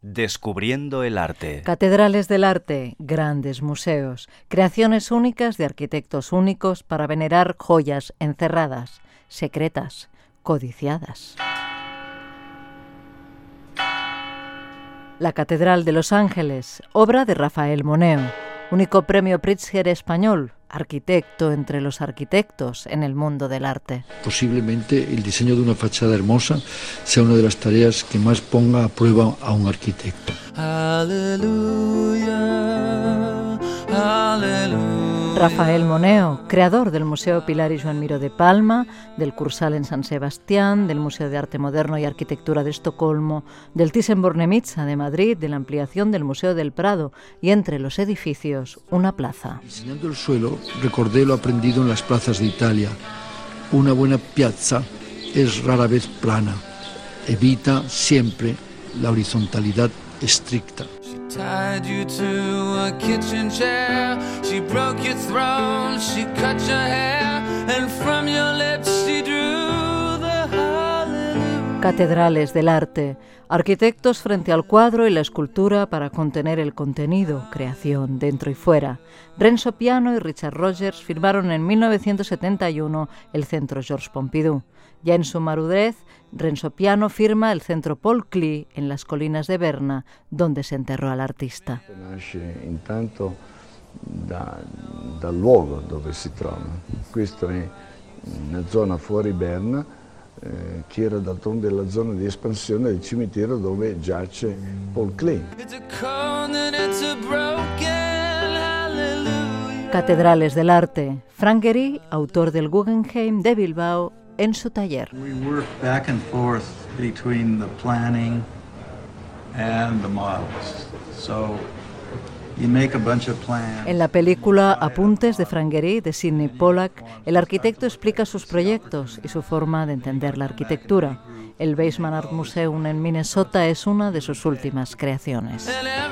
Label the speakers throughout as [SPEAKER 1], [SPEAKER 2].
[SPEAKER 1] Descubriendo el arte.
[SPEAKER 2] Catedrales del arte, grandes museos, creaciones únicas de arquitectos únicos para venerar joyas encerradas, secretas, codiciadas. La Catedral de Los Ángeles, obra de Rafael Moneo, único premio Pritzker español, arquitecto entre los arquitectos en el mundo del arte.
[SPEAKER 3] Posiblemente el diseño de una fachada hermosa sea una de las tareas que más ponga a prueba a un arquitecto.
[SPEAKER 2] Aleluya, aleluya. Rafael Moneo, creador del Museo Pilar y Joan Miró de Palma, del Cursal en San Sebastián, del Museo de Arte Moderno y Arquitectura de Estocolmo, del Thyssen-Bornemisza de Madrid, de la ampliación del Museo del Prado y entre los edificios una plaza.
[SPEAKER 3] Diseñando el suelo, recordé lo aprendido en las plazas de Italia. Una buena piazza es rara vez plana. Evita siempre la horizontalidad estricta.
[SPEAKER 4] Tied you to a kitchen chair, she broke your throne, she cut your hair, and from your lips she drew the hallelujah.
[SPEAKER 2] Catedrales del arte, arquitectos frente al cuadro y la escultura para contener el contenido, creación dentro y fuera. Renzo Piano y Richard Rogers firmaron en 1971 el Centro Georges Pompidou. Ya en su madurez, Renzo Piano firma el Centro Paul Klee en las colinas de Berna, donde se enterrò all'artista.
[SPEAKER 5] Nasce intanto dal luogo dove si trova. Questo è una zona fuori Berna, che era d'altronde la zona di espansione del cimitero dove giace Paul Klee.
[SPEAKER 2] Catedrales del arte. Frank Gehry, autor del Guggenheim de Bilbao, en su taller.
[SPEAKER 6] We work back and forth between the planning and the models. So you make a bunch of plans.
[SPEAKER 2] En la película Apuntes de Frank Gehry de Sidney Pollack, el arquitecto explica sus proyectos y su forma de entender la arquitectura. El Weissman Art Museum en Minnesota es una de sus últimas creaciones.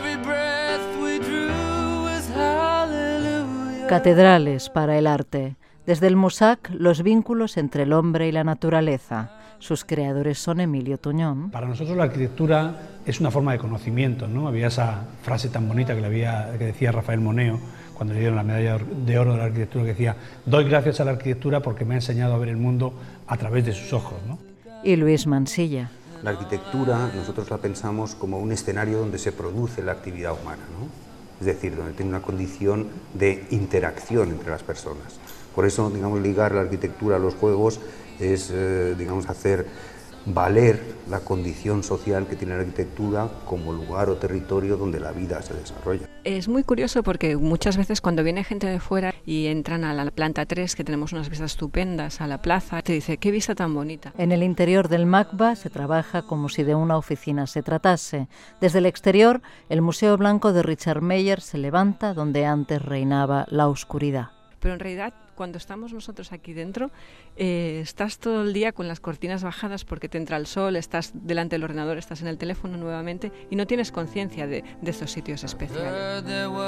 [SPEAKER 2] Catedrales para el arte. Desde el Mossack, los vínculos entre el hombre y la naturaleza. Sus creadores son Emilio Tuñón.
[SPEAKER 7] Para nosotros la arquitectura es una forma de conocimiento, ¿no? Había esa frase tan bonita que decía Rafael Moneo cuando le dieron la medalla de oro de la arquitectura, que decía: doy gracias a la arquitectura porque me ha enseñado a ver el mundo a través de sus ojos, ¿no?
[SPEAKER 2] Y Luis Mansilla.
[SPEAKER 8] La arquitectura nosotros la pensamos como un escenario donde se produce la actividad humana, ¿no? Es decir, donde tiene una condición de interacción entre las personas. Por eso, digamos, ligar la arquitectura a los juegos es, digamos, hacer valer la condición social que tiene la arquitectura como lugar o territorio donde la vida se desarrolla.
[SPEAKER 9] Es muy curioso porque muchas veces cuando viene gente de fuera y entran a la planta 3, que tenemos unas vistas estupendas a la plaza, te dice: ¡qué vista tan bonita!
[SPEAKER 2] En el interior del MACBA se trabaja como si de una oficina se tratase. Desde el exterior, el Museo Blanco de Richard Meier se levanta donde antes reinaba la oscuridad.
[SPEAKER 9] Pero en realidad, cuando estamos nosotros aquí dentro, estás todo el día con las cortinas bajadas porque te entra el sol, estás delante del ordenador, estás en el teléfono nuevamente y no tienes conciencia de estos sitios especiales.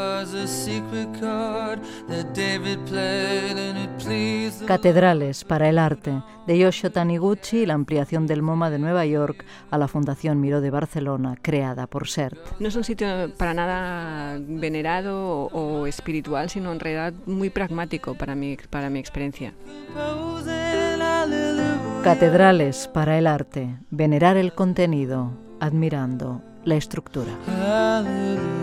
[SPEAKER 2] Catedrales para el arte, de Yoshio Taniguchi y la ampliación del MoMA de Nueva York a la Fundación Miró de Barcelona, creada por SERT.
[SPEAKER 9] No es un sitio para nada venerado o espiritual, sino en realidad muy pragmático para mi experiencia.
[SPEAKER 2] Catedrales para el arte, venerar el contenido, admirando la estructura.